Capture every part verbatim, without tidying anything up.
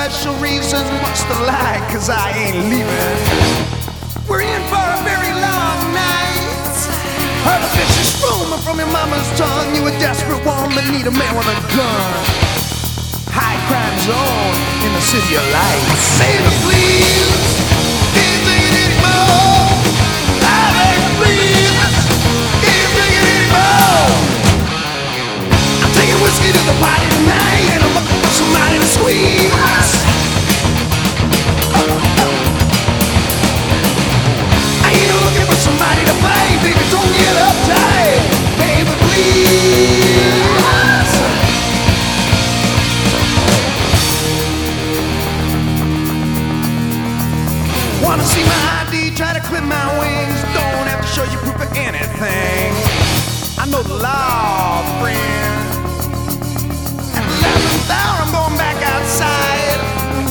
special reasons, much to like, cause I ain't leaving. We're in for a very long night. Heard a vicious rumor from your mama's tongue. You a desperate woman, need a man with a gun. High crime zone in the city of lights. Baby, please, can't take it anymore. I beg you, please, can't take it anymore. I'm taking whiskey to the party tonight, and I'm looking for somebody to squeeze. Oh, oh. I ain't looking for somebody to fight, baby, don't get uptight. Baby, please. Wanna see my I D, try to clip my wings. Don't have to show you proof of anything. I know the law, friend. At the eleventh hour, I'm going back outside.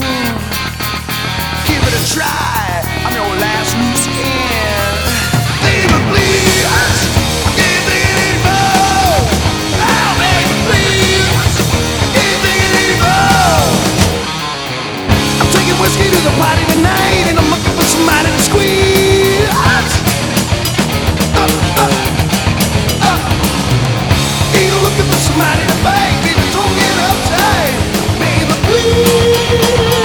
Give it a try, I'm your last loose end. Baby, please, I can't take it anymore. Oh, baby, please, I can't take it anymore. I'm taking whiskey to the party tonight, and I'm looking for somebody to squeeze. Uh, uh, uh. Ain't looking for somebody to fight, baby, don't get uptight. Baby, please.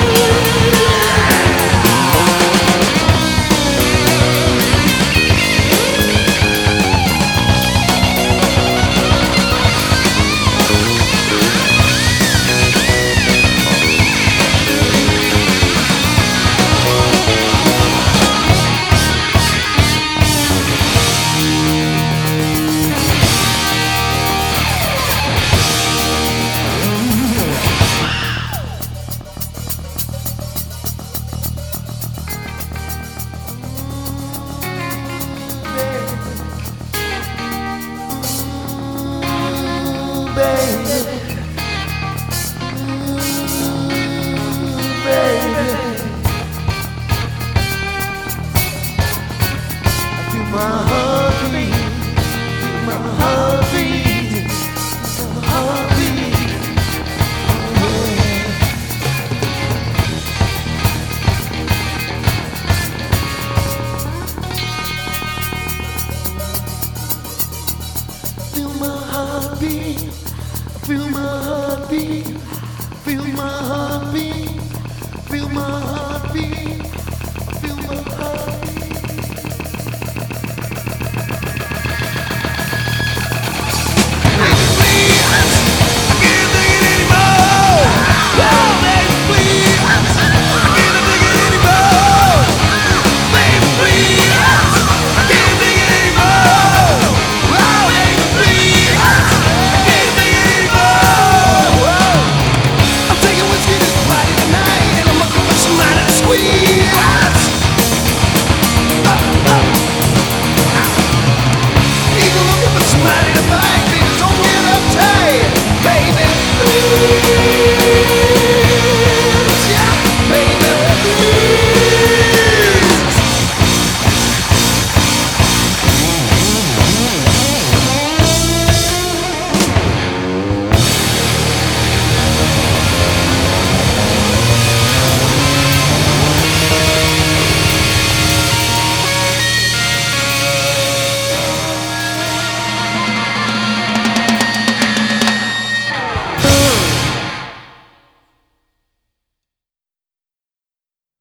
My heart beat, my heart beat, my heart